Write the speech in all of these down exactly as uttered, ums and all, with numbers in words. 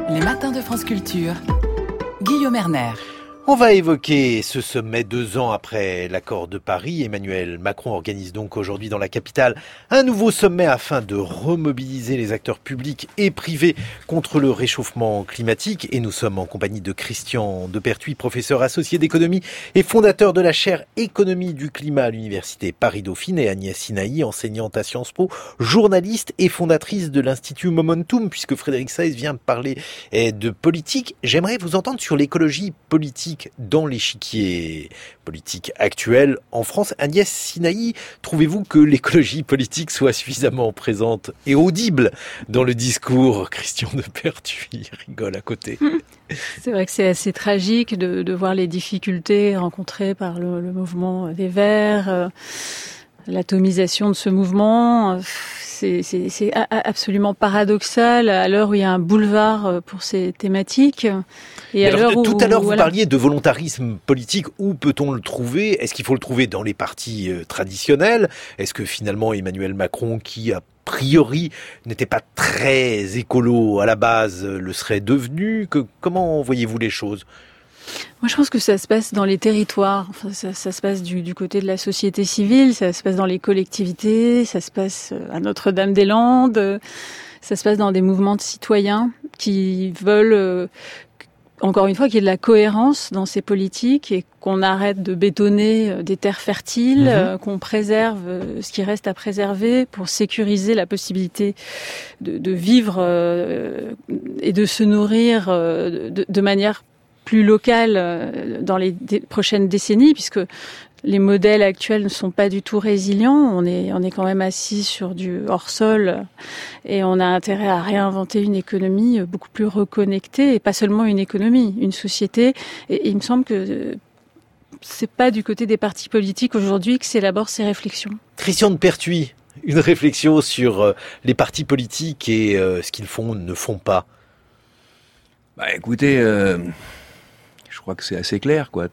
Les matins de France Culture, Guillaume Erner. On va évoquer ce sommet deux ans après l'accord de Paris. Emmanuel Macron organise donc aujourd'hui dans la capitale un nouveau sommet afin de remobiliser les acteurs publics et privés contre le réchauffement climatique. Et nous sommes en compagnie de Christian Depertuis, professeur associé d'économie et fondateur de la chaire Économie du climat à l'université Paris-Dauphine, et Agnès Sinaï, enseignante à Sciences Po, journaliste et fondatrice de l'Institut Momentum. Puisque Frédéric Saez vient de parler de politique, j'aimerais vous entendre sur l'écologie politique dans l'échiquier politique actuel en France. Agnès Sinaï, trouvez-vous que l'écologie politique soit suffisamment présente et audible dans le discours? Christian Depertuis rigole à côté. C'est vrai que c'est assez tragique de, de voir les difficultés rencontrées par le, le mouvement des Verts, euh, l'atomisation de ce mouvement. C'est, c'est, c'est absolument paradoxal à l'heure où il y a un boulevard pour ces thématiques. Et à alors, l'heure où, tout à l'heure, vous voilà. parliez de volontarisme politique. Où peut-on le trouver? Est-ce qu'il faut le trouver dans les partis euh, traditionnels? Est-ce que finalement Emmanuel Macron, qui a priori n'était pas très écolo à la base, le serait devenu? Que, comment voyez-vous les choses? Moi, je pense que ça se passe dans les territoires. Enfin, ça, ça se passe du, du côté de la société civile, ça se passe dans les collectivités, ça se passe à Notre-Dame-des-Landes, ça se passe dans des mouvements de citoyens qui veulent, euh, encore une fois, qu'il y ait de la cohérence dans ces politiques et qu'on arrête de bétonner des terres fertiles, mmh. euh, qu'on préserve ce qui reste à préserver pour sécuriser la possibilité de, de vivre euh, et de se nourrir euh, de, de manière plus locale dans les dé- prochaines décennies, puisque les modèles actuels ne sont pas du tout résilients. On est, on est quand même assis sur du hors-sol et on a intérêt à réinventer une économie beaucoup plus reconnectée, et pas seulement une économie, une société. Et, et il me semble que c'est pas du côté des partis politiques aujourd'hui que s'élaborent ces réflexions. Christian Depertuis, une réflexion sur les partis politiques et euh, ce qu'ils font, ne font pas. Bah écoutez, euh, je crois que c'est assez clair, quoi.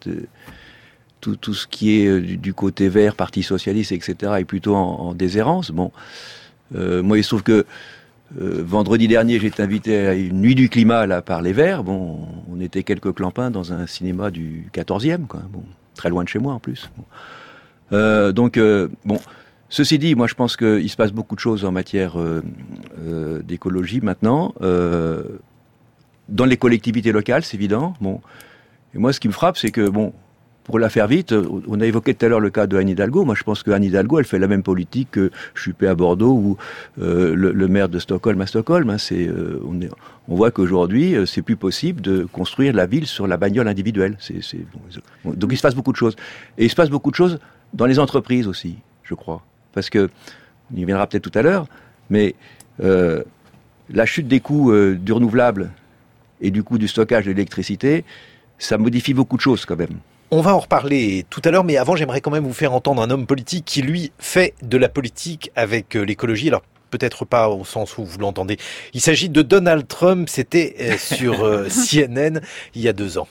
Tout, tout ce qui est du, du côté vert, Parti socialiste, et cetera, est plutôt en, en déshérence. Bon, euh, moi, il se trouve que euh, vendredi dernier, j'ai été invité à une nuit du climat là par les Verts. Bon, on était quelques clampins dans un cinéma du quatorzième, quoi. Bon, très loin de chez moi en plus. Bon. Euh, donc, euh, bon. Ceci dit, moi, je pense qu'il se passe beaucoup de choses en matière euh, euh, d'écologie maintenant. Euh, Dans les collectivités locales, c'est évident. Bon, et moi, ce qui me frappe, c'est que, bon, pour la faire vite, on a évoqué tout à l'heure le cas de Anne Hidalgo. Moi, je pense que Anne Hidalgo, elle fait la même politique que Juppé à Bordeaux ou euh, le, le maire de Stockholm à Stockholm. Hein. C'est, euh, on, est, on voit qu'aujourd'hui, euh, c'est plus possible de construire la ville sur la bagnole individuelle. C'est, c'est, bon, donc, il se passe beaucoup de choses. Et il se passe beaucoup de choses dans les entreprises aussi, je crois. Parce que, on y viendra peut-être tout à l'heure, mais euh, la chute des coûts euh, du renouvelable et du coup du stockage de l'électricité, ça modifie beaucoup de choses quand même. On va en reparler tout à l'heure, mais avant j'aimerais quand même vous faire entendre un homme politique qui lui fait de la politique avec l'écologie. Alors peut-être pas au sens où vous l'entendez. Il s'agit de Donald Trump, c'était sur euh, C N N il y a deux ans.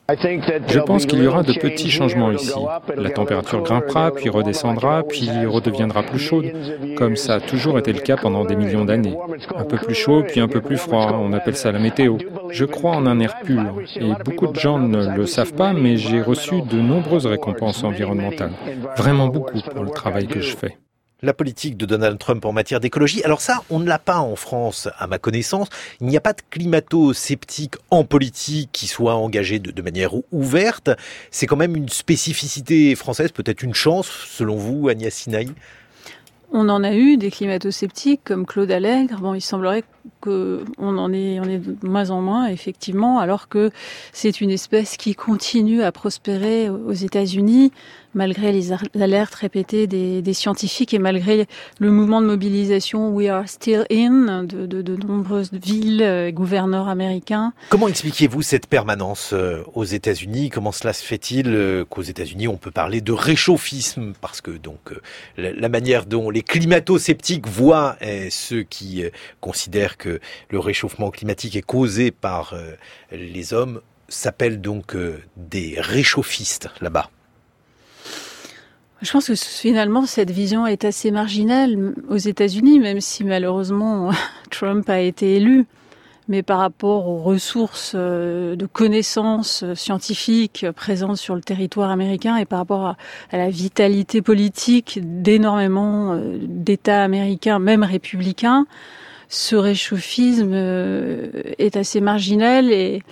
Je pense qu'il y aura de petits changements ici. La température grimpera, puis redescendra, puis redeviendra plus chaude, comme ça a toujours été le cas pendant des millions d'années. Un peu plus chaud, puis un peu plus froid, on appelle ça la météo. Je crois en un air pur, et beaucoup de gens ne le savent pas, mais j'ai reçu de nombreuses récompenses environnementales. Vraiment beaucoup pour le travail que je fais. La politique de Donald Trump en matière d'écologie. Alors ça, on ne l'a pas en France, à ma connaissance. Il n'y a pas de climato-sceptique en politique qui soit engagé de, de manière ouverte. C'est quand même une spécificité française, peut-être une chance, selon vous, Agnès Sinaï? On en a eu des climato-sceptiques comme Claude Allègre. Bon, il semblerait qu'on en est, on est de moins en moins, effectivement, alors que c'est une espèce qui continue à prospérer aux États-Unis, malgré les alertes répétées des, des scientifiques et malgré le mouvement de mobilisation We Are Still In de, de, de nombreuses villes et gouverneurs américains. Comment expliquez-vous cette permanence aux États-Unis? Comment cela se fait-il qu'aux États-Unis on peut parler de réchauffisme? Parce que donc la, la manière dont les climato-sceptiques voient eh, ceux qui eh, considèrent que le réchauffement climatique est causé par eh, les hommes s'appellent donc eh, des réchauffistes là-bas. Je pense que finalement, cette vision est assez marginale aux États-Unis, même si malheureusement Trump a été élu. mais par rapport aux ressources de connaissances scientifiques présentes sur le territoire américain et par rapport à, à la vitalité politique d'énormément d'États américains, même républicains, ce réchauffisme est assez marginal et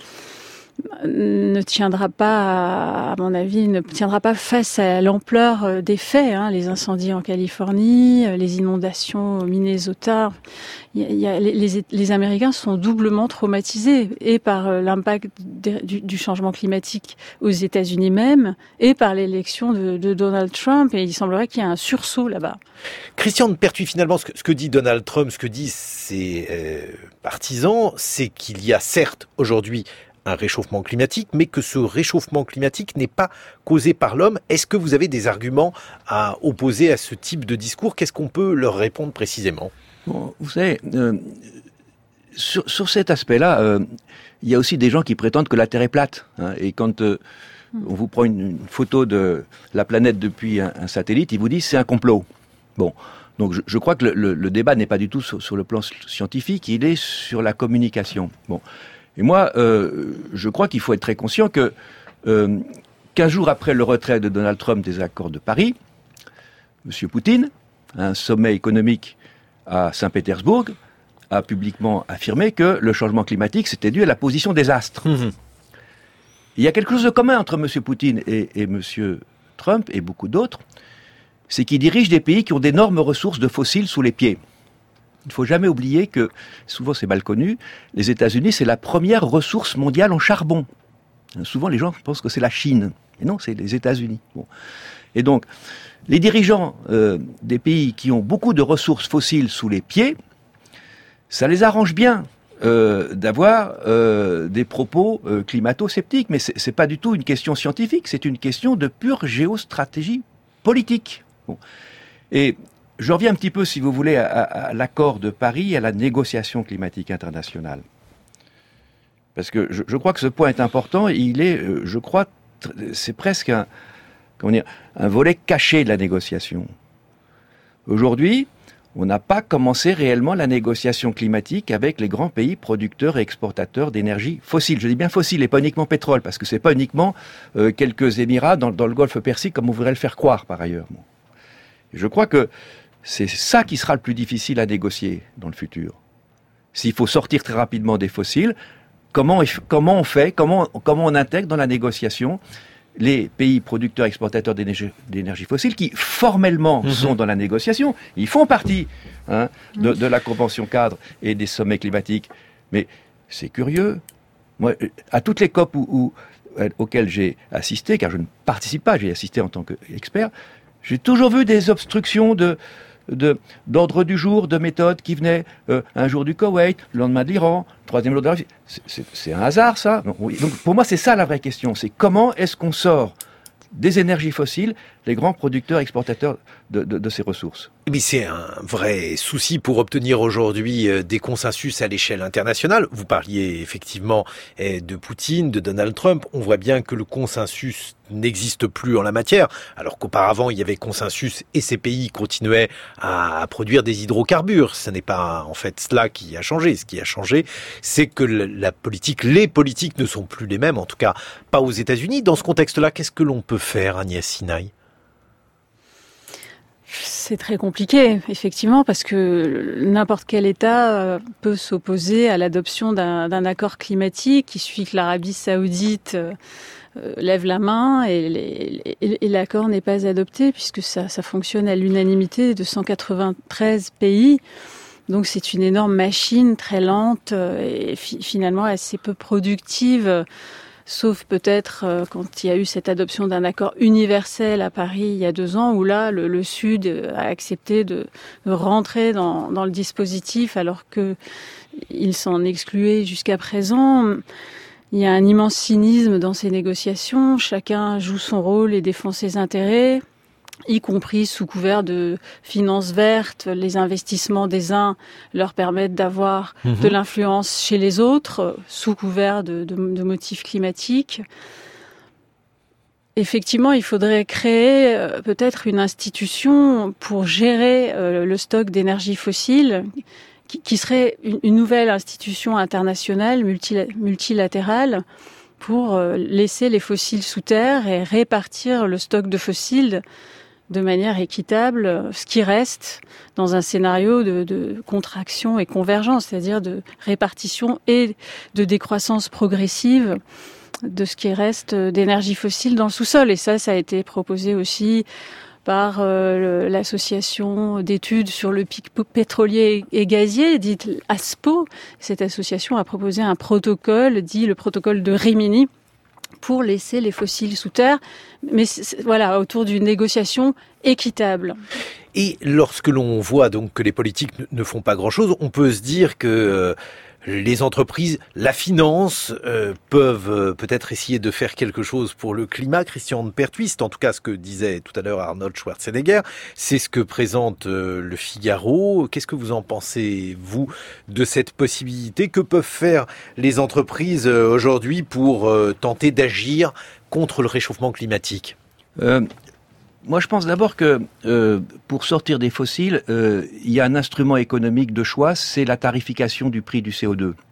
ne tiendra pas, à mon avis, ne tiendra pas face à l'ampleur des faits. Hein, les incendies en Californie, les inondations au Minnesota. Il y a, il y a, les, les Américains sont doublement traumatisés, et par l'impact du, du changement climatique aux États-Unis même, et par l'élection de, de Donald Trump. Et il semblerait qu'il y ait un sursaut là-bas. Christiane Pertuis, finalement, ce que, ce que dit Donald Trump, ce que disent ses euh, partisans, c'est qu'il y a certes aujourd'hui un réchauffement climatique, mais que ce réchauffement climatique n'est pas causé par l'homme. Est-ce que vous avez des arguments à opposer à ce type de discours ? Qu'est-ce qu'on peut leur répondre précisément ? Bon, vous savez, euh, sur, sur cet aspect-là, euh, il y a aussi des gens qui prétendent que la Terre est plate. Hein, et quand euh, on vous prend une, une photo de la planète depuis un, un satellite, ils vous disent c'est un complot. Bon, donc je, je crois que le, le, le débat n'est pas du tout sur, sur le plan scientifique, il est sur la communication. Bon. Et moi, euh, je crois qu'il faut être très conscient que euh, quinze jours après le retrait de Donald Trump des accords de Paris, M. Poutine, un sommet économique à Saint-Pétersbourg, a publiquement affirmé que le changement climatique, c'était dû à la position des astres. Mmh. Il y a quelque chose de commun entre M. Poutine et, et M. Trump et beaucoup d'autres, c'est qu'ils dirigent des pays qui ont d'énormes ressources de fossiles sous les pieds. Il ne faut jamais oublier que, souvent c'est mal connu, les États-Unis, c'est la première ressource mondiale en charbon. Souvent les gens pensent que c'est la Chine. Mais non, c'est les États-Unis. Bon. Et donc, les dirigeants euh, des pays qui ont beaucoup de ressources fossiles sous les pieds, ça les arrange bien euh, d'avoir euh, des propos euh, climato-sceptiques. Mais c'est, c'est pas du tout une question scientifique, c'est une question de pure géostratégie politique. Bon. Et je reviens un petit peu, si vous voulez, à, à, à l'accord de Paris, à la négociation climatique internationale. Parce que je, je crois que ce point est important. Il est, je crois, c'est presque un, comment dire, un volet caché de la négociation. Aujourd'hui, on n'a pas commencé réellement la négociation climatique avec les grands pays producteurs et exportateurs d'énergie fossile. Je dis bien fossile et pas uniquement pétrole, parce que c'est pas uniquement euh, quelques Émirats dans, dans le Golfe Persique, comme on voudrait le faire croire par ailleurs. Bon. Je crois que c'est ça qui sera le plus difficile à négocier dans le futur. S'il faut sortir très rapidement des fossiles, comment, comment on fait, comment, comment on intègre dans la négociation les pays producteurs et exportateurs d'énergie, d'énergie fossile qui, formellement, mmh. sont dans la négociation. Ils font partie hein, de, de la Convention cadre et des sommets climatiques. Mais c'est curieux. Moi, à toutes les COP où, où, auxquelles j'ai assisté, car je ne participe pas, j'ai assisté en tant qu'expert, j'ai toujours vu des obstructions de... De, d'ordre du jour, de méthode qui venaient euh, un jour du Koweït, le lendemain de l'Iran, troisième jour de la Russie. C'est, c'est, c'est un hasard, ça. Donc, oui. Donc, pour moi, c'est ça la vraie question. C'est comment est-ce qu'on sort des énergies fossiles, les grands producteurs et exportateurs de, de, de ces ressources. Mais c'est un vrai souci pour obtenir aujourd'hui des consensus à l'échelle internationale. Vous parliez effectivement de Poutine, de Donald Trump. On voit bien que le consensus n'existe plus en la matière, alors qu'auparavant il y avait consensus et ces pays continuaient à produire des hydrocarbures. Ce n'est pas en fait cela qui a changé. Ce qui a changé, c'est que la politique, les politiques ne sont plus les mêmes, en tout cas pas aux États-Unis. Dans ce contexte-là, qu'est-ce que l'on peut faire, Agnès Sinaï ? C'est très compliqué, effectivement, parce que n'importe quel État peut s'opposer à l'adoption d'un, d'un accord climatique. Il suffit que l'Arabie Saoudite euh, lève la main et, les, et, et l'accord n'est pas adopté, puisque ça, ça fonctionne à l'unanimité de cent quatre-vingt-treize pays. Donc c'est une énorme machine très lente et fi- finalement assez peu productive. Sauf peut-être euh, quand il y a eu cette adoption d'un accord universel à Paris il y a deux ans, où là, le, le Sud a accepté de, de rentrer dans, dans le dispositif alors qu'il s'en excluait jusqu'à présent. Il y a un immense cynisme dans ces négociations. Chacun joue son rôle et défend ses intérêts, y compris sous couvert de finances vertes. Les investissements des uns leur permettent d'avoir mmh. de l'influence chez les autres, sous couvert de, de, de motifs climatiques. Effectivement, il faudrait créer euh, peut-être une institution pour gérer euh, le stock d'énergie fossile qui, qui serait une, une nouvelle institution internationale multila- multilatérale pour euh, laisser les fossiles sous terre et répartir le stock de fossiles de manière équitable, ce qui reste dans un scénario de, de contraction et convergence, c'est-à-dire de répartition et de décroissance progressive de ce qui reste d'énergie fossile dans le sous-sol. Et ça, ça a été proposé aussi par euh, l'association d'études sur le pic pétrolier et gazier, dite ASPO. Cette association a proposé un protocole, dit le protocole de Rimini, pour laisser les fossiles sous terre, mais voilà, autour d'une négociation équitable. Et lorsque l'on voit donc que les politiques ne font pas grand-chose, on peut se dire que euh, les entreprises, la finance euh, peuvent euh, peut-être essayer de faire quelque chose pour le climat. Christian de Pertuis, c'est en tout cas ce que disait tout à l'heure Arnold Schwarzenegger, c'est ce que présente euh, le Figaro. Qu'est-ce que vous en pensez, vous, de cette possibilité? Que peuvent faire les entreprises euh, aujourd'hui pour euh, tenter d'agir contre le réchauffement climatique? euh... Moi, je pense d'abord que euh, pour sortir des fossiles, euh, il y a un instrument économique de choix, c'est la tarification du prix du C O deux.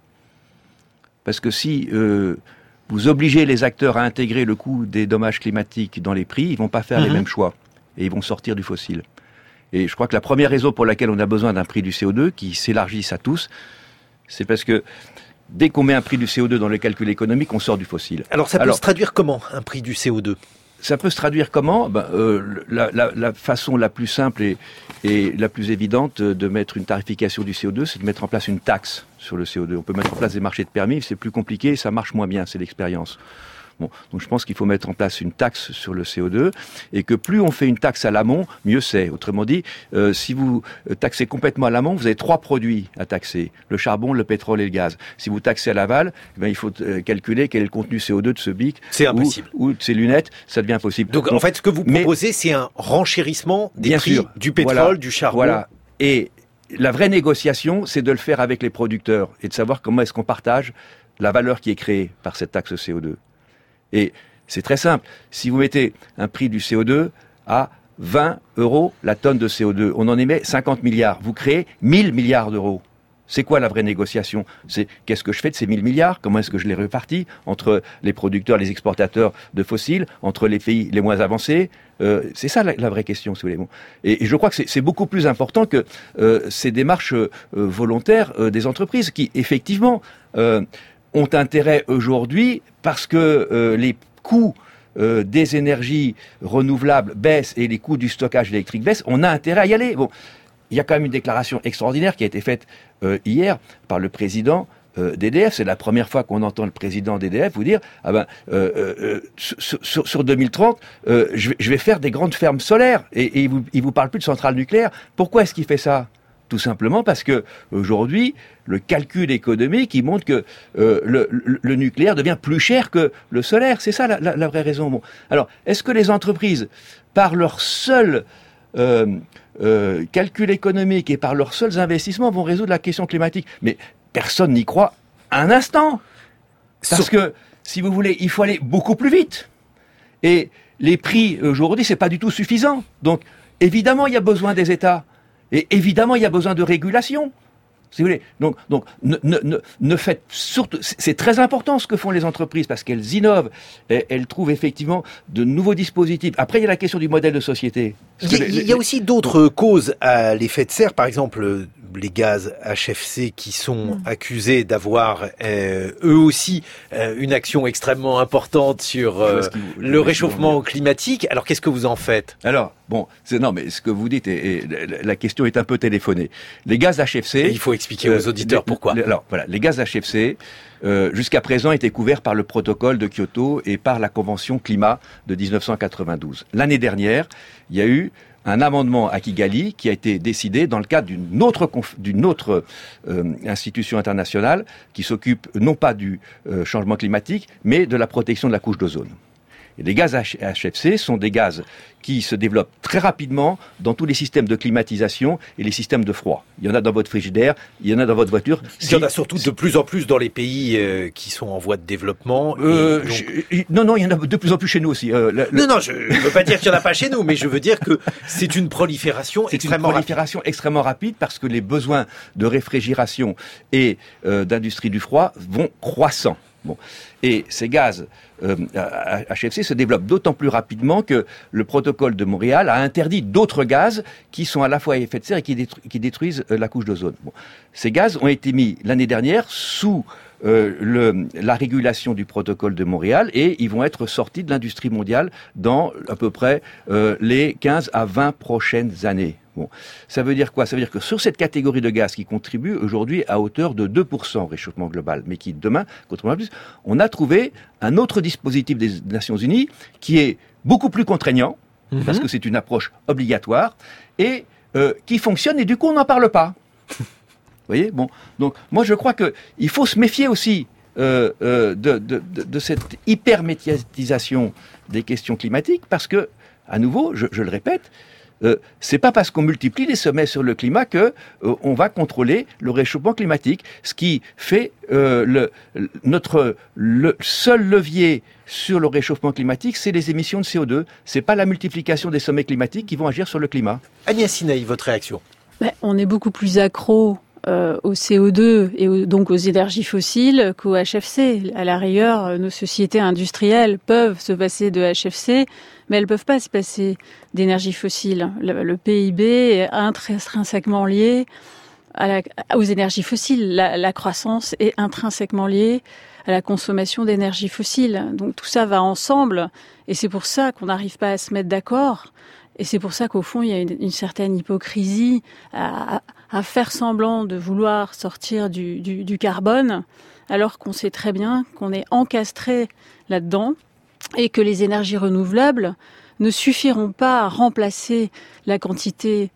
Parce que si euh, vous obligez les acteurs à intégrer le coût des dommages climatiques dans les prix, ils vont pas faire mmh. les mêmes choix et ils vont sortir du fossile. Et je crois que la première raison pour laquelle on a besoin d'un prix du C O deux qui s'élargisse à tous, c'est parce que dès qu'on met un prix du C O deux dans le calcul économique, on sort du fossile. Alors ça peut Alors, se traduire comment, un prix du C O deux ? Ça peut se traduire comment? ben, euh, la, la, la façon la plus simple et, et la plus évidente de mettre une tarification du C O deux, c'est de mettre en place une taxe sur le C O deux. On peut mettre en place des marchés de permis, c'est plus compliqué, ça marche moins bien, c'est l'expérience. Bon, donc je pense qu'il faut mettre en place une taxe sur le C O deux et que plus on fait une taxe à l'amont, mieux c'est. Autrement dit, euh, si vous taxez complètement à l'amont, vous avez trois produits à taxer, le charbon, le pétrole et le gaz. Si vous taxez à l'aval, eh bien, il faut euh, calculer quel est le contenu C O deux de ce bic. C'est impossible. Ou, ou de ces lunettes, ça devient impossible. Donc, donc en fait, ce que vous proposez, mais, c'est un renchérissement des prix sûr, du pétrole, voilà, du charbon. Voilà. Et la vraie négociation, c'est de le faire avec les producteurs et de savoir comment est-ce qu'on partage la valeur qui est créée par cette taxe C O deux. Et c'est très simple. Si vous mettez un prix du C O deux à vingt euros la tonne de C O deux, on en émet cinquante milliards. Vous créez mille milliards d'euros. C'est quoi la vraie négociation? C'est qu'est-ce que je fais de ces mille milliards? Comment est-ce que je les répartis entre les producteurs, les exportateurs de fossiles, entre les pays les moins avancés? euh, C'est ça la, la vraie question, si vous voulez. Bon. Et, et je crois que c'est, c'est beaucoup plus important que euh, ces démarches euh, volontaires euh, des entreprises qui, effectivement, euh, ont intérêt aujourd'hui parce que euh, les coûts euh, des énergies renouvelables baissent et les coûts du stockage électrique baissent, on a intérêt à y aller. Bon, il y a quand même une déclaration extraordinaire qui a été faite euh, hier par le président euh, d'E D F. C'est la première fois qu'on entend le président d'E D F vous dire ah ben euh, euh, sur, sur, sur deux mille trente, euh, je, vais, je vais faire des grandes fermes solaires et, et il vous, il vous parle plus de centrales nucléaires. Pourquoi est-ce qu'il fait ça? Tout simplement parce que aujourd'hui, le calcul économique, il montre que euh, le, le, le nucléaire devient plus cher que le solaire. C'est ça la, la, la vraie raison. Bon. Alors, est-ce que les entreprises, par leur seul euh, euh, calcul économique et par leurs seuls investissements, vont résoudre la question climatique? Mais personne n'y croit un instant. Parce Sur... que, si vous voulez, il faut aller beaucoup plus vite. Et les prix aujourd'hui, c'est pas du tout suffisant. Donc, évidemment, il y a besoin des États. Et évidemment, il y a besoin de régulation, si vous voulez. Donc, donc ne, ne, ne faites surtout... C'est très important ce que font les entreprises, parce qu'elles innovent, et elles trouvent effectivement de nouveaux dispositifs. Après, il y a la question du modèle de société. Il y, a, il y a aussi d'autres causes à l'effet de serre, par exemple les gaz H F C qui sont mmh. accusés d'avoir euh, eux aussi euh, une action extrêmement importante sur euh, vous, le réchauffement climatique. Alors qu'est-ce que vous en faites? Alors, bon, c'est, non mais ce que vous dites, et, et, la question est un peu téléphonée. Les gaz H F C... Et il faut expliquer aux auditeurs euh, pourquoi. Les, alors voilà, les gaz H F C, euh, jusqu'à présent, étaient couverts par le protocole de Kyoto et par la Convention climat de dix-neuf cent quatre-vingt-douze. L'année dernière, il y a eu un amendement à Kigali qui a été décidé dans le cadre d'une autre, conf... d'une autre euh, institution internationale qui s'occupe non pas du euh, changement climatique, mais de la protection de la couche d'ozone. Et les gaz H F C sont des gaz qui se développent très rapidement dans tous les systèmes de climatisation et les systèmes de froid. Il y en a dans votre frigidaire, il y en a dans votre voiture. Il y en a surtout de plus en plus dans les pays euh, qui sont en voie de développement. Euh, donc... je, non, non, il y en a de plus en plus chez nous aussi. Euh, le... Non, non, je ne veux pas dire qu'il n'y en a pas chez nous, mais je veux dire que c'est une prolifération c'est extrêmement une prolifération rapide. extrêmement rapide parce que les besoins de réfrigération et euh, d'industrie du froid vont croissant. Bon. Et ces gaz euh, H F C se développent d'autant plus rapidement que le protocole de Montréal a interdit d'autres gaz qui sont à la fois à effet de serre et qui, détru- qui détruisent euh, la couche d'ozone. Bon. Ces gaz ont été mis l'année dernière sous euh, le, la régulation du protocole de Montréal et ils vont être sortis de l'industrie mondiale dans à peu près euh, les quinze à vingt prochaines années. Bon. Ça veut dire quoi? Ça veut dire que sur cette catégorie de gaz qui contribue aujourd'hui à hauteur de deux pour cent au réchauffement global, mais qui demain contribuera plus, on a trouvé un autre dispositif des Nations Unies qui est beaucoup plus contraignant, mmh. parce que c'est une approche obligatoire, et euh, qui fonctionne, et du coup on n'en parle pas. Vous voyez? Bon. Donc moi je crois qu'il faut se méfier aussi euh, euh, de, de, de, de cette hyper-médiatisation des questions climatiques, parce que, à nouveau, je, je le répète, Euh, c'est pas parce qu'on multiplie les sommets sur le climat que euh, on va contrôler le réchauffement climatique. Ce qui fait euh, le, notre le seul levier sur le réchauffement climatique, c'est les émissions de C O deux. C'est pas la multiplication des sommets climatiques qui vont agir sur le climat. Agnès Sinaï, votre réaction? Ben, on est beaucoup plus accro euh, au C O deux et au, donc aux énergies fossiles qu'au H F C. À la rigueur, nos sociétés industrielles peuvent se passer de H F C, mais elles ne peuvent pas se passer d'énergie fossile. Le, le P I B est intrinsèquement lié à la, aux énergies fossiles. La, la croissance est intrinsèquement liée à la consommation d'énergie fossile. Donc tout ça va ensemble, et c'est pour ça qu'on n'arrive pas à se mettre d'accord. Et c'est pour ça qu'au fond, il y a une, une certaine hypocrisie à, à faire semblant de vouloir sortir du, du, du carbone, alors qu'on sait très bien qu'on est encastré là-dedans, et que les énergies renouvelables ne suffiront pas à remplacer la quantité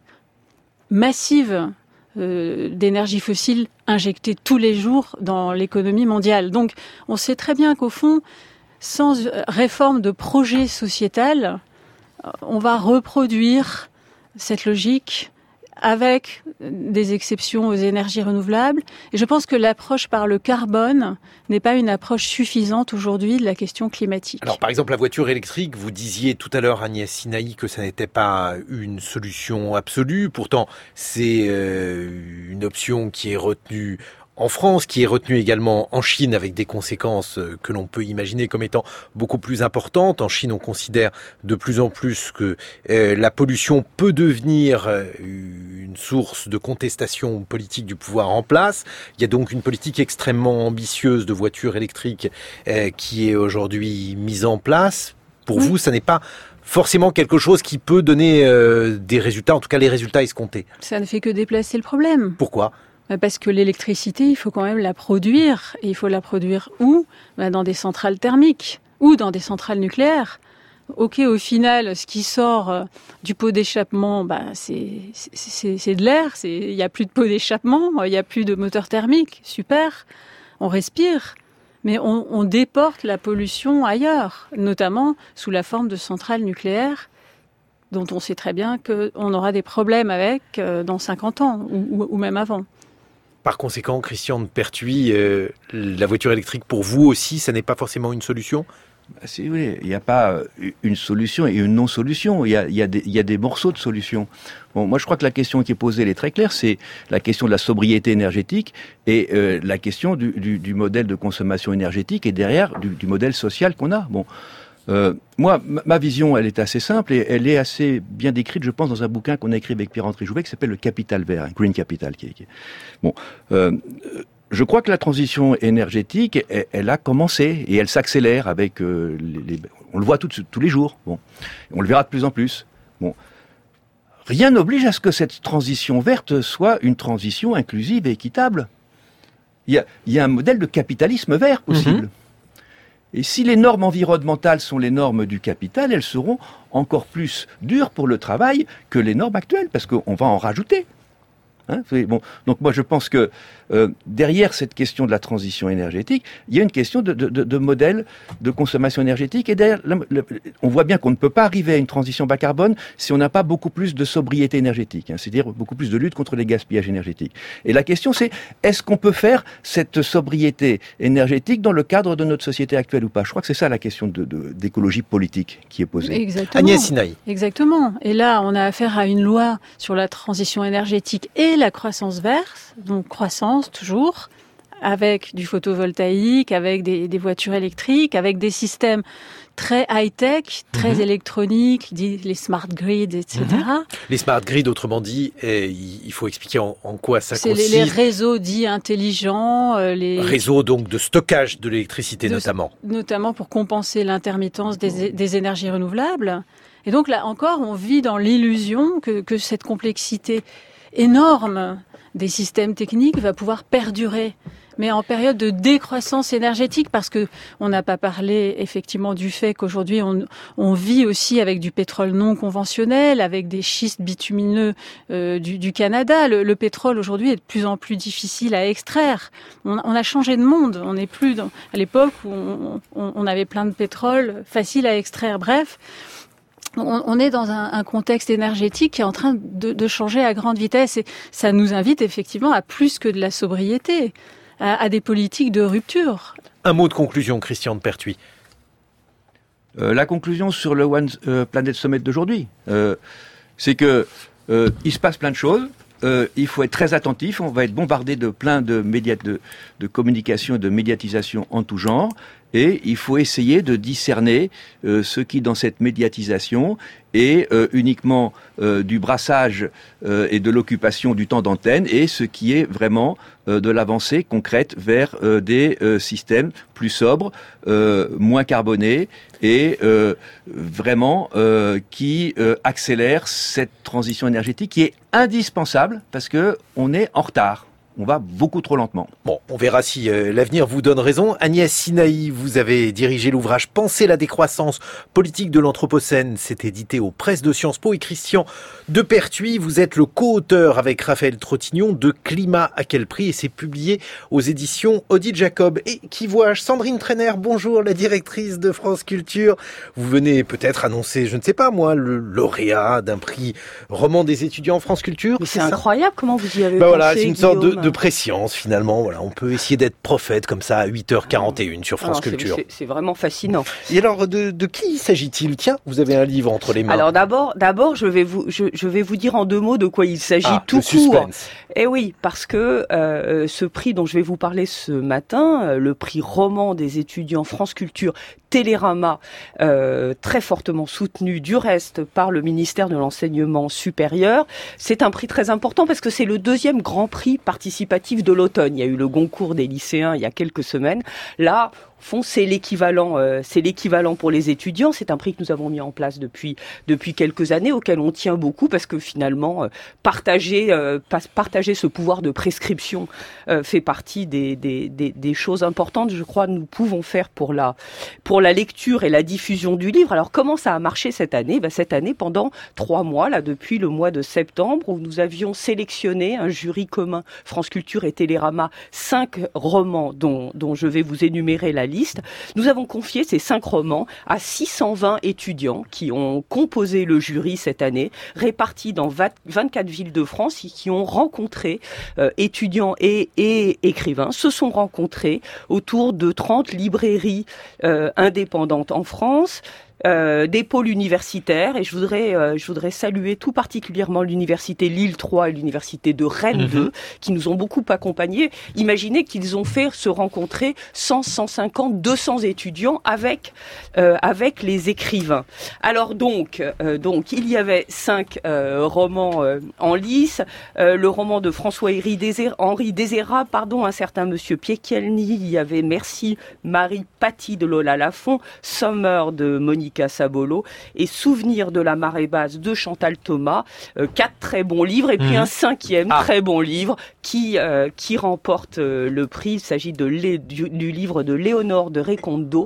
massive euh, d'énergie fossile injectée tous les jours dans l'économie mondiale. Donc on sait très bien qu'au fond, sans réforme de projet sociétal, on va reproduire cette logique avec des exceptions aux énergies renouvelables. Et je pense que l'approche par le carbone n'est pas une approche suffisante aujourd'hui de la question climatique. Alors par exemple, la voiture électrique, vous disiez tout à l'heure, Agnès Sinaï, que ça n'était pas une solution absolue. Pourtant, c'est euh, une option qui est retenue en France, qui est retenue également en Chine, avec des conséquences que l'on peut imaginer comme étant beaucoup plus importantes. En Chine, on considère de plus en plus que euh, la pollution peut devenir euh, une source de contestation politique du pouvoir en place. Il y a donc une politique extrêmement ambitieuse de voitures électriques euh, qui est aujourd'hui mise en place. Pour oui. vous, ça n'est pas forcément quelque chose qui peut donner euh, des résultats, en tout cas les résultats escomptés. Ça ne fait que déplacer le problème. Pourquoi ? Parce que l'électricité, il faut quand même la produire. Et il faut la produire où ? Ben dans des centrales thermiques ou dans des centrales nucléaires. Ok, au final, ce qui sort du pot d'échappement, ben c'est, c'est, c'est de l'air. Il n'y a plus de pot d'échappement, il n'y a plus de moteur thermique. Super, on respire. Mais on, on déporte la pollution ailleurs, notamment sous la forme de centrales nucléaires, dont on sait très bien qu'on aura des problèmes avec dans cinquante ans ou, ou même avant. Par conséquent, Christian de Pertuis, euh, la voiture électrique pour vous aussi, ça n'est pas forcément une solution ? Bah, si vous voulez, il n'y a pas une solution et une non-solution. Il y a, il y a des, il y a des morceaux de solutions. Bon, moi, je crois que la question qui est posée, elle est très claire. C'est la question de la sobriété énergétique et euh, la question du, du, du modèle de consommation énergétique et derrière du, du modèle social qu'on a. Bon. Euh, moi, ma vision, elle est assez simple et elle est assez bien décrite, je pense, dans un bouquin qu'on a écrit avec Pierre-André Jouvet qui s'appelle Le Capital Vert, Green Capital. Qui est, qui est... Bon, euh, je crois que la transition énergétique, elle, elle a commencé et elle s'accélère avec euh, les, les, on le voit tout, tous les jours. Bon, on le verra de plus en plus. Bon, rien n'oblige à ce que cette transition verte soit une transition inclusive et équitable. Il y a, il y a un modèle de capitalisme vert possible. Mm-hmm. Et si les normes environnementales sont les normes du capital, elles seront encore plus dures pour le travail que les normes actuelles, parce qu'on va en rajouter. Hein, bon, donc moi je pense que euh, derrière cette question de la transition énergétique, il y a une question de, de, de, de modèle de consommation énergétique. Et derrière, le, le, on voit bien qu'on ne peut pas arriver à une transition bas carbone si on n'a pas beaucoup plus de sobriété énergétique, hein, c'est-à-dire beaucoup plus de lutte contre les gaspillages énergétiques. Et la question c'est, est-ce qu'on peut faire cette sobriété énergétique dans le cadre de notre société actuelle ou pas ? Je crois que c'est ça la question de, de, d'écologie politique qui est posée. Exactement. Agnès Sinaï. Exactement. Et là, on a affaire à une loi sur la transition énergétique et la croissance verte, donc croissance toujours, avec du photovoltaïque, avec des, des voitures électriques, avec des systèmes très high-tech, très mmh. électroniques, les smart grids, et cetera. Mmh. Les smart grids, autrement dit, eh, il faut expliquer en, en quoi ça C'est consiste. Les, les réseaux dits intelligents. Euh, les réseaux donc de stockage de l'électricité de, notamment. Notamment pour compenser l'intermittence des, des énergies renouvelables. Et donc là encore, on vit dans l'illusion que, que cette complexité énorme des systèmes techniques va pouvoir perdurer, mais en période de décroissance énergétique, parce que on n'a pas parlé effectivement du fait qu'aujourd'hui on, on vit aussi avec du pétrole non conventionnel, avec des schistes bitumineux euh, du, du Canada. Le, le pétrole aujourd'hui est de plus en plus difficile à extraire. On, on a changé de monde. On n'est plus dans, à l'époque où on, on, on avait plein de pétrole facile à extraire. Bref. On est dans un, un contexte énergétique qui est en train de, de changer à grande vitesse et ça nous invite effectivement à plus que de la sobriété, à, à des politiques de rupture. Un mot de conclusion, Christian de Pertuis. Euh, la conclusion sur le One Planet Summit d'aujourd'hui, euh, c'est que euh, il se passe plein de choses. Euh, il faut être très attentif. On va être bombardé de plein de médias, de, de communication et de médiatisation en tout genre. Et il faut essayer de discerner euh, ce qui, dans cette médiatisation, est euh, uniquement euh, du brassage euh, et de l'occupation du temps d'antenne, et ce qui est vraiment euh, de l'avancée concrète vers euh, des euh, systèmes plus sobres, euh, moins carbonés, et euh, vraiment euh, qui euh, accélèrent cette transition énergétique qui est indispensable parce que on est en retard. On va beaucoup trop lentement. Bon, on verra si euh, l'avenir vous donne raison. Agnès Sinaï, vous avez dirigé l'ouvrage « Penser la décroissance politique de l'Anthropocène ». C'est édité aux presses de Sciences Po. Et Christian de Pertuis, vous êtes le co-auteur avec Raphaël Trottignon de « Climat à quel prix ?» et c'est publié aux éditions Odile Jacob. Et qui vois-je ? Sandrine Trainer, bonjour, la directrice de France Culture. Vous venez peut-être annoncer, je ne sais pas moi, le lauréat d'un prix roman des étudiants en France Culture. Mais c'est, c'est incroyable, comment vous y avez ben pensé, voilà, c'est une sorte de, de préscience finalement. Voilà, on peut essayer d'être prophète comme ça à huit heures quarante et une sur France alors, Culture. C'est, c'est vraiment fascinant. Et alors, de, de qui s'agit-il ? Tiens, vous avez un livre entre les mains. Alors d'abord, d'abord, je vais vous, je, je vais vous dire en deux mots de quoi il s'agit ah, tout le court. suspense. Eh oui, parce que euh, ce prix dont je vais vous parler ce matin, euh, le prix roman des étudiants France Culture Télérama, euh, très fortement soutenu du reste par le ministère de l'Enseignement supérieur. C'est un prix très important parce que c'est le deuxième grand prix participatif de l'automne. Il y a eu le Goncourt des lycéens il y a quelques semaines. Là, au fond, c'est l'équivalent, euh, c'est l'équivalent pour les étudiants. C'est un prix que nous avons mis en place depuis depuis quelques années, auquel on tient beaucoup parce que finalement, euh, partager euh, partager ce pouvoir de prescription euh, fait partie des, des des des choses importantes. Je crois que nous pouvons faire pour la pour la lecture et la diffusion du livre. Alors comment ça a marché cette année ? Ben, cette année, pendant trois mois, là depuis le mois de septembre, où nous avions sélectionné un jury commun France Culture et Télérama, cinq romans dont dont je vais vous énumérer la liste. Nous avons confié ces cinq romans à six cent vingt étudiants qui ont composé le jury cette année, répartis dans vingt-quatre villes de France, et qui ont rencontré euh, étudiants et, et écrivains, se sont rencontrés autour de trente librairies euh, indépendantes en France. Euh, des pôles universitaires, et je voudrais, euh, je voudrais saluer tout particulièrement l'université Lille trois et l'université de Rennes deux, qui nous ont beaucoup accompagnés. Imaginez qu'ils ont fait se rencontrer cent, cent cinquante, deux cents étudiants avec euh, avec les écrivains. Alors donc, euh, donc il y avait cinq euh, romans euh, en lice. Euh, le roman de François-Henri Désir, Henri Désérat, pardon, un certain Monsieur Piekielny. Il y avait Merci Marie Paty de Lola Lafont, Sommer de Monique Sabolo et Souvenir de la marée basse de Chantal Thomas, euh, quatre très bons livres et puis mmh. un cinquième ah. très bon livre qui euh, qui remporte euh, le prix. Il s'agit de du, du livre de Léonore de Recondo,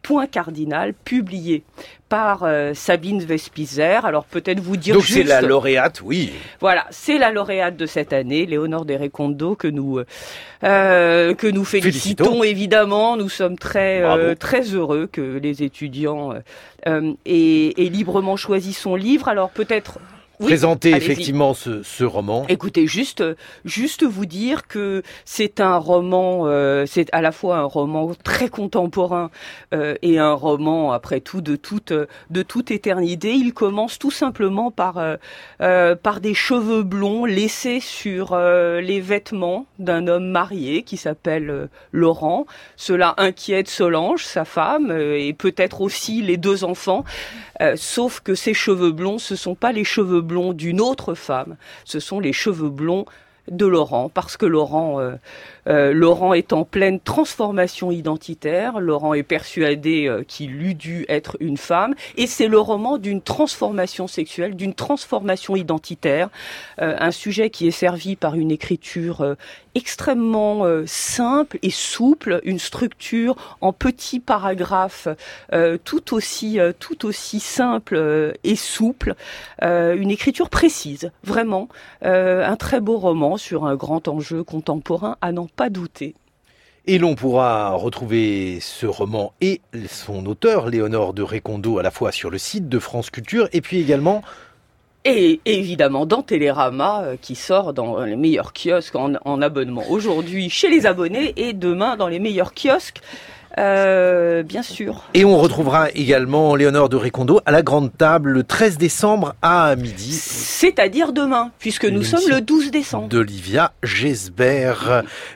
Point cardinal, publié par euh, Sabine Vespizer. Alors peut-être vous dire Donc juste... c'est la lauréate, oui. Voilà, c'est la lauréate de cette année, Léonore de Recondo, que nous euh, que nous félicitons, félicitons. Évidemment. Nous sommes très euh, très heureux que les étudiants euh, aient, aient librement choisi son livre. Alors peut-être... Oui, présenter effectivement ce, ce roman. Écoutez, juste, juste vous dire que c'est un roman, euh, c'est à la fois un roman très contemporain euh, et un roman, après tout, de toute, de toute éternité. Il commence tout simplement par, euh, euh, par des cheveux blonds laissés sur euh, les vêtements d'un homme marié qui s'appelle euh, Laurent. Cela inquiète Solange, sa femme, euh, et peut-être aussi les deux enfants. Euh, sauf que ces cheveux blonds, ce sont pas les cheveux blonds d'une autre femme, ce sont les cheveux blonds de Laurent, parce que Laurent, euh, euh, Laurent est en pleine transformation identitaire. Laurent est persuadé euh, qu'il eût dû être une femme, et c'est le roman d'une transformation sexuelle, d'une transformation identitaire, euh, un sujet qui est servi par une écriture euh, extrêmement euh, simple et souple, une structure en petits paragraphes euh, tout aussi euh, tout aussi simple euh, et souple, euh, une écriture précise, vraiment euh, un très beau roman sur un grand enjeu contemporain à n'en pas douter. Et l'on pourra retrouver ce roman et son auteur, Léonore de Recondo, à la fois sur le site de France Culture et puis également... Et évidemment dans Télérama, euh, qui sort dans les meilleurs kiosques en, en abonnement aujourd'hui chez les abonnés et demain dans les meilleurs kiosques. Euh, bien sûr. Et on retrouvera également Léonore de Recondo à la grande table le treize décembre à midi. C'est-à-dire demain, puisque nous sommes le douze décembre. D'Olivia Gesbert.